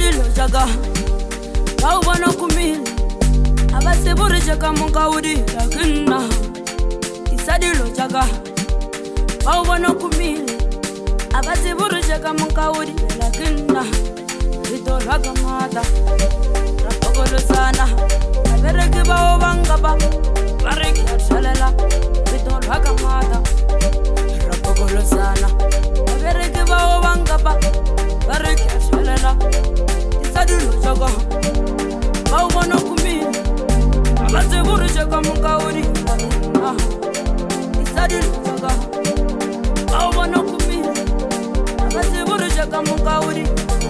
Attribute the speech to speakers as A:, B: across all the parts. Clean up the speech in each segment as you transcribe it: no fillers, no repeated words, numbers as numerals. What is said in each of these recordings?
A: Isadilo jaga Kau wana kumil Abase buri jaga munga udi Lakinna Isadilo jaga Kau wana kumil Abase buri jaga munga udi Lakinna Rito raga mata Rapogolo sana Abereke bao bangaba Bariki atshalela Rito raga mata Rapogolo sana Abereke bao bangaba Bariki atshalela Isadilo jaga Kau wana kumil Abase buri jaga munga udi Lakinna Isadilo jaga Kau wana kumil Abase buri jaga munga udi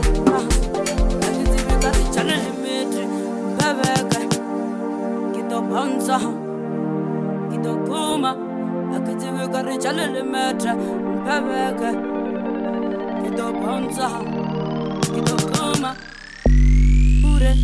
A: Bounce, Kido Kuma, I could do a rich little matter, Pavaka, Kido Bounce, Kido Kuma, Ure.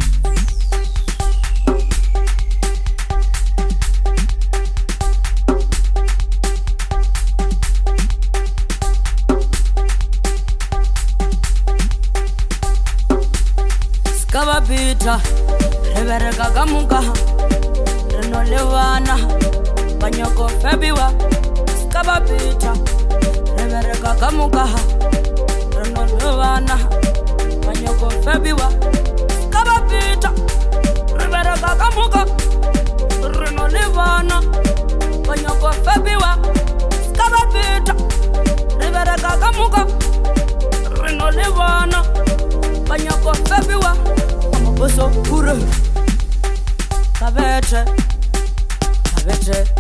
A: Skavabita, Reverga Gamuka. No levana, banyoko febiwa, skababita, revereka kamukaha. No levana, banyoko febiwa, skababita, revereka kamuka. No levana, banyoko febiwa, skababita, revereka kamuka. No levana, banyoko febiwa, amaboso kure, kabeche.